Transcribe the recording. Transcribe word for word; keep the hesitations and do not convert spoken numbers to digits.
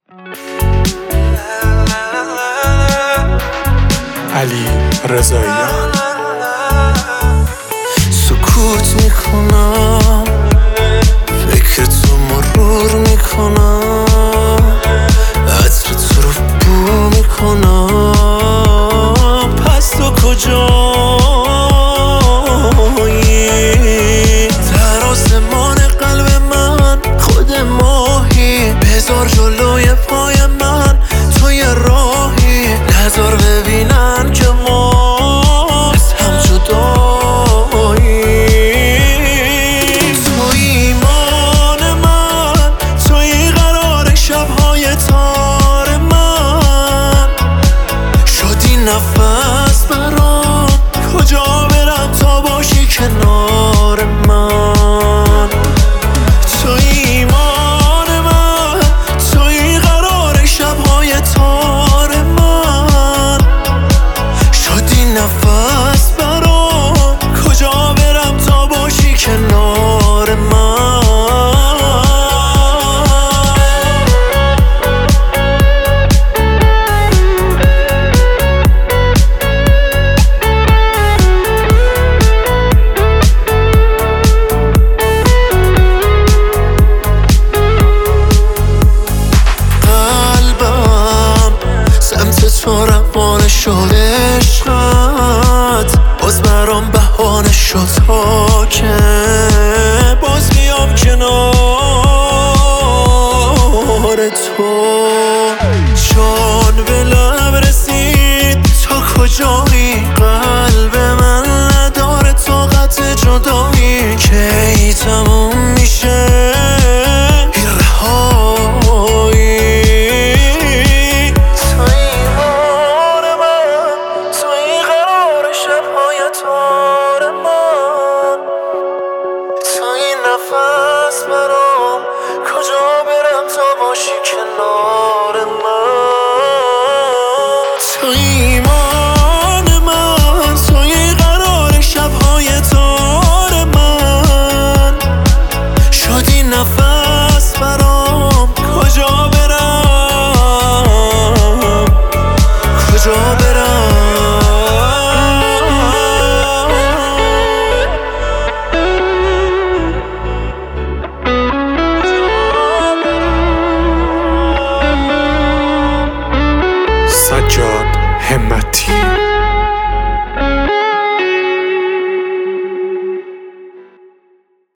علی رضاییان. سکوت میکنم، فکر تو مرور میکنم، عطر تو رو بو میکنم. پس تو کجایی؟ در آسمان قلب من خود ماهی، بذار جلوی پای من تو یه راهی، نذار ببینن که ما از هم جدایی. تو ایمان من، توی قرار شبهای تار من، شدی نفس برام، کجا برم تا باشی کنار من. تو ایمان من، توی قرار شبهای تار من، شدی نفس برام، کجا برم تا باشی کنار من. قلبم سمت تو روانه شد، عشقت باز برام بهانه شد تا که باز بیام کنار تو. جان به لب رسید، تا کجایی؟ قلب من نداره طاقت جدایی، کی تموم میشه این رهایی؟ تو ایمان من، توی قرار شبهای تار من، توی نفس برام، کجا برم تا باشی کنار